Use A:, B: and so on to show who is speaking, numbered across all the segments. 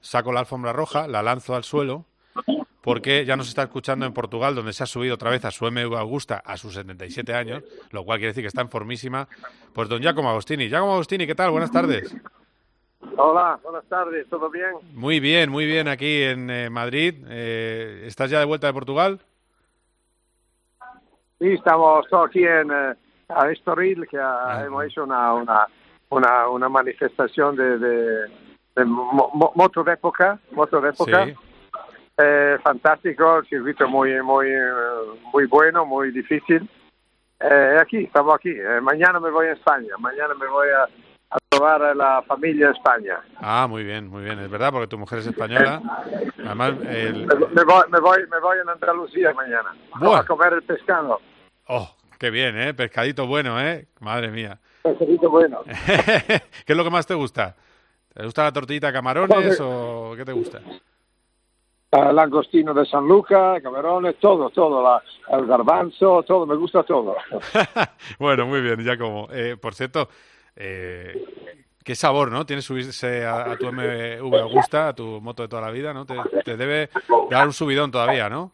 A: saco la alfombra roja, la lanzo al suelo, porque ya nos está escuchando en Portugal, donde se ha subido otra vez a su MV Augusta a sus 77 años, lo cual quiere decir que está en formísima, pues don Giacomo Agostini. Giacomo Agostini, ¿qué tal? Buenas tardes.
B: Hola, buenas tardes, ¿todo bien?
A: Muy bien aquí en Madrid. ¿Estás ya de vuelta de Portugal?
B: Sí, estamos aquí en Estoril, que hemos hecho una manifestación de moto de época.
A: Sí.
B: Fantástico, el circuito muy bueno, muy difícil. Estamos aquí. Mañana me voy a España, mañana me voy a probar a la familia en España.
A: Ah, muy bien, es verdad, porque tu mujer es española. Además,
B: me voy a Andalucía mañana a comer el pescado.
A: Oh, qué bien, pescadito bueno, madre mía.
B: Pescadito bueno.
A: ¿Qué es lo que más te gusta? ¿Te gusta la tortillita de camarones o qué te gusta?
B: Langostino de Sanlúcar, camarones, todo, el garbanzo, todo, me gusta todo.
A: Bueno, muy bien, Giacomo. Por cierto, qué sabor, ¿no? Tienes subirse a tu MV Augusta, a tu moto de toda la vida, ¿no? Te debe dar un subidón todavía, ¿no?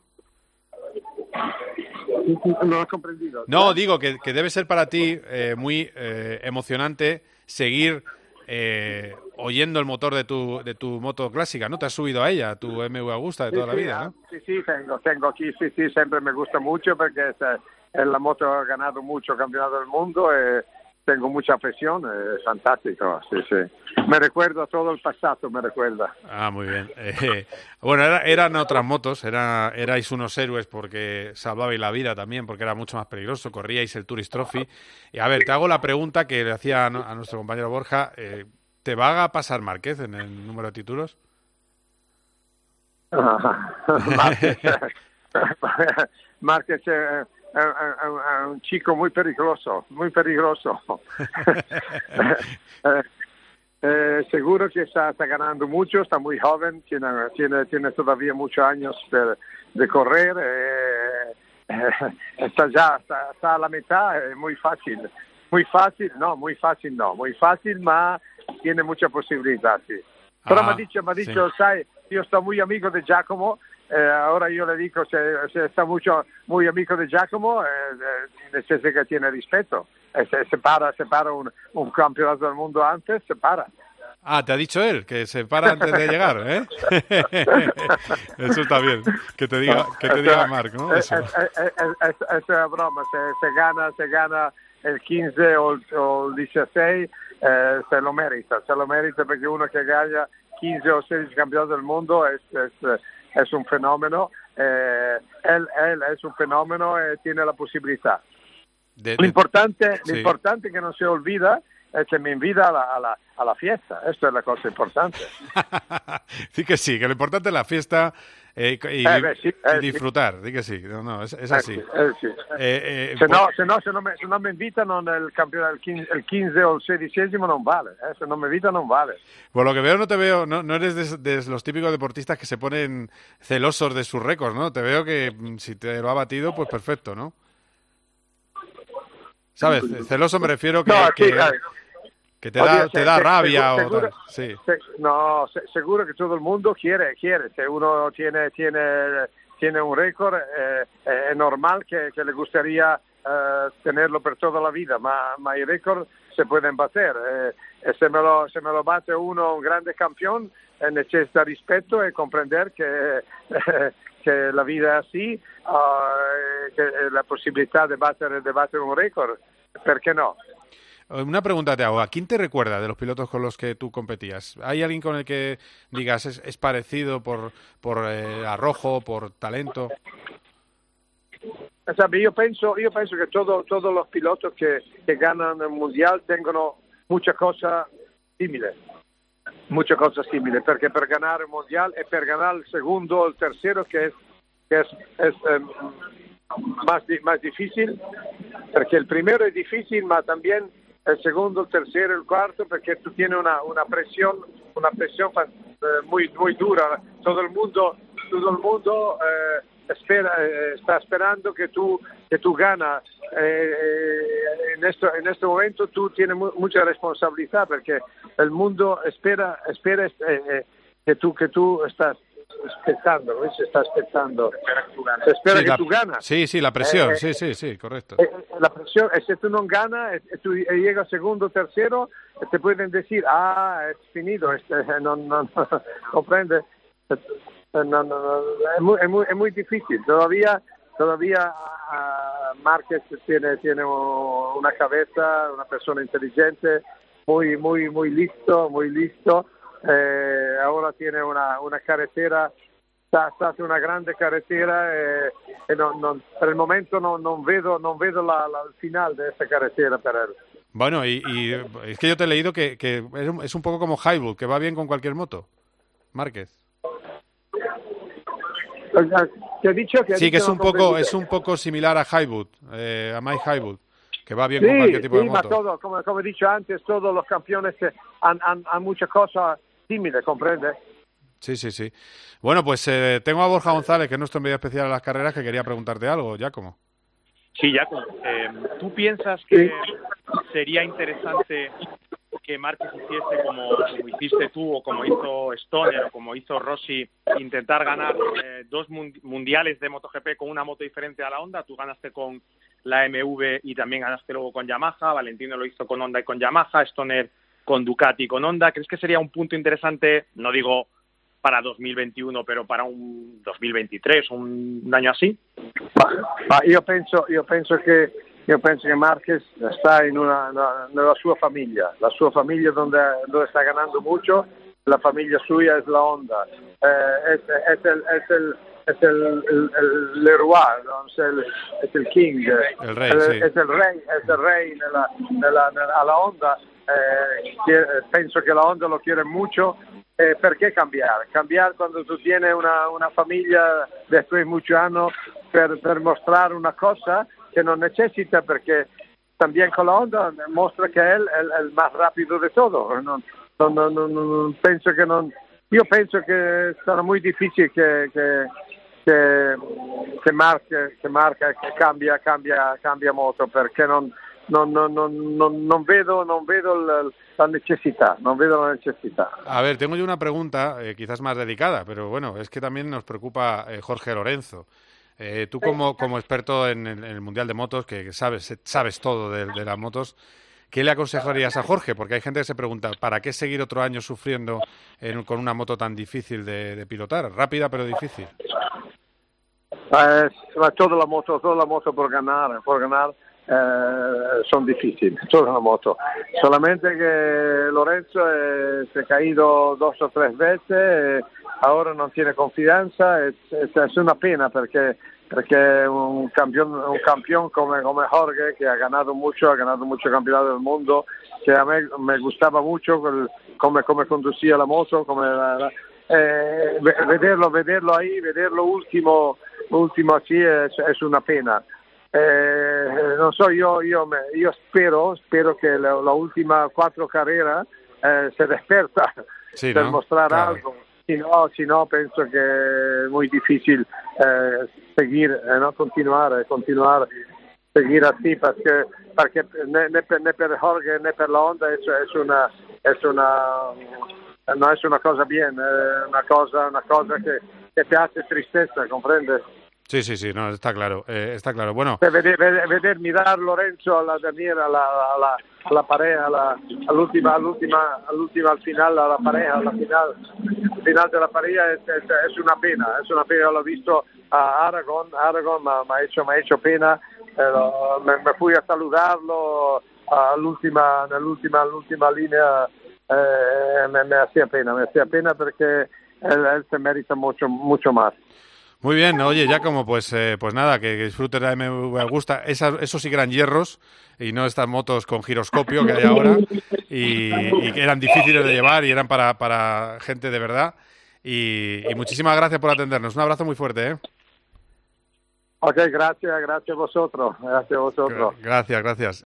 B: No has comprendido.
A: No, digo que debe ser para ti muy emocionante seguir oyendo el motor de tu moto clásica, ¿no? Te has subido a ella, a tu MV Augusta de toda la vida, ¿no?
B: Sí, tengo aquí, sí, siempre me gusta mucho porque la moto ha ganado mucho campeonato del mundo, tengo mucha presión, es fantástico, sí. Me recuerda todo el pasado, me recuerda.
A: Ah, muy bien. Bueno, eran otras motos, erais unos héroes porque salvabais la vida también, porque era mucho más peligroso, corríais el Tourist Trophy. Y a ver, te hago la pregunta que le hacía a nuestro compañero Borja, ¿te va a pasar Márquez en el número de títulos?
B: Márquez es un chico muy peligroso. Seguro que está ganando mucho, está muy joven, tiene todavía muchos años de correr, está a la mitad, es muy fácil, ma tiene mucha posibilidad, sí. Pero me ha dicho, sí. Sai, yo estoy muy amigo de Giacomo, ahora yo le digo, se está muy amigo de Giacomo, necesita que tiene respeto. Se para un campeonato del mundo antes, se para.
A: Ah, te ha dicho él, que se para antes de llegar, ¿eh? Eso está bien, que te diga Marc, ¿no? Eso.
B: Es broma, se gana el 15 o el 16, se lo merita porque uno que gana 15 o 16 campeonatos del mundo es un fenómeno, él es un fenómeno, tiene la posibilidad. Lo importante que no se olvida es que me invita a la fiesta. Esto es la cosa importante.
A: Sí, que lo importante es la fiesta y disfrutar. Sí que sí. No, es así.
B: Sí. Si no me invitan el campeonato, el 15 o el 16 no vale. Si no me invitan, no vale.
A: Por lo que veo, no eres de los típicos deportistas que se ponen celosos de sus récords, ¿no? Te veo que si te lo ha batido, pues perfecto, ¿no? ¿Sabes? Celoso me refiero que te da rabia o tal. Sí.
B: No, seguro que todo el mundo quiere. Si uno tiene un récord, es normal que le gustaría tenerlo por toda la vida, ma el récord se pueden bater. Se me lo bate un grande campeón, necesita respeto y comprender que la vida es así, que la posibilidad de bater un récord, ¿por qué no?
A: Una pregunta te hago, ¿a quién te recuerda de los pilotos con los que tú competías? ¿Hay alguien con el que digas es parecido por arrojo, por talento?
B: Yo pienso que todos los pilotos que ganan el mundial tengan muchas cosas similares, porque para ganar el mundial y para ganar el segundo o el tercero, que es más difícil, porque el primero es difícil, pero también el segundo, el tercero, el cuarto, porque tú tienes una presión muy dura. Todo el mundo está esperando que tú ganas. En este momento tú tienes mucha responsabilidad, porque el mundo espera que tú estás aspettando, ¿ves? Está aspettando. Se espera
A: Sí,
B: que tú ganas.
A: sí, la presión, sí, correcto.
B: La presión, si tú no ganas, tú llegas segundo, tercero, te pueden decir, es finito, no, comprende. Es muy difícil. Todavía Márquez tiene una cabeza, una persona inteligente, muy listo. Ahora tiene una carretera, sta una grande carretera e per il momento non vedo il final de esta carretera per él.
A: Bueno, y es que yo te he leído que es un poco como Highwood, que va bien con cualquier moto, Márquez.
B: ¿Te he dicho?
A: Sí, que es un poco similar a Highwood, a Mike Highwood, que va bien con cualquier tipo de moto.
B: Ma todo, come he dicho antes, todos los campeones han muchas cosas similares, ¿comprende?
A: Sí. Bueno, pues tengo a Borja González, que es nuestro enviado especial a las carreras, que quería preguntarte algo, Giacomo.
C: Sí, Giacomo. ¿Tú piensas que sería interesante que Márquez hiciese como hiciste tú, o como hizo Stoner, o como hizo Rossi, intentar ganar dos mundiales de MotoGP con una moto diferente a la Honda? Tú ganaste con la MV y también ganaste luego con Yamaha, Valentino lo hizo con Honda y con Yamaha, Stoner con Ducati y con Honda. ¿Crees que sería un punto interesante, no digo para 2021, pero para un 2023, un año así?
B: Io penso che Márquez sta nella sua famiglia donde sta ganando mucho. La familia suya es la Honda, es el Leroy, ¿no? Es el king,
A: el rey,
B: es el rey alla Honda. Penso che la Honda lo quiere mucho. Perché cambiare? Cambiare quando tu tienes una famiglia después de muchos años per mostrare una cosa que no necesita, perché también con la Honda muestra que él es el más rápido de todo. Io penso che sarà muy difícil que cambia moto, perché non vedo la necessidad.
A: A ver, tengo yo una pregunta, quizás más dedicada, pero bueno, es que también nos preocupa Jorge Lorenzo. Tú como experto en el Mundial de Motos, que sabes todo de las motos, ¿qué le aconsejarías a Jorge? Porque hay gente que se pregunta, ¿para qué seguir otro año sufriendo con una moto tan difícil de pilotar? Rápida pero difícil.
B: Toda la moto por ganar son difíciles, toda la moto. Solamente que Lorenzo se ha caído 2 o 3 veces, ahora no tiene confianza. Es una pena porque un campeón como Jorge, que ha ganado mucho campeonato del mundo, que a mí me gustaba mucho como conducía la moto, vederlo ahí, vederlo último así es una pena. Non so, io spero che la ultima 4 carreras se desperta per mostrare algo. Si no penso che è molto difficile seguir, continuare seguir así, perché né per Jorge né per la Honda no es una cosa bien, una cosa que te hace tristeza, ¿comprende?
A: Sí, no, está claro. Bueno,
B: mirar Lorenzo a Daniela, a la pareja, all'ultima al final, a la pareja, al final de la pareja es una pena. L'ho visto a Aragon me ha hecho pena. Me fui a saludarlo nell'ultima linea. Me hacía pena porque él se merita mucho más.
A: Muy bien, oye, Giacomo, pues nada, que disfrutes de la MV Agusta, esos sí que eran hierros y no estas motos con giroscopio que hay ahora y que eran difíciles de llevar y eran para gente de verdad. Y muchísimas gracias por atendernos. Un abrazo muy fuerte, ¿eh?
B: Ok, gracias a vosotros.
A: Gracias.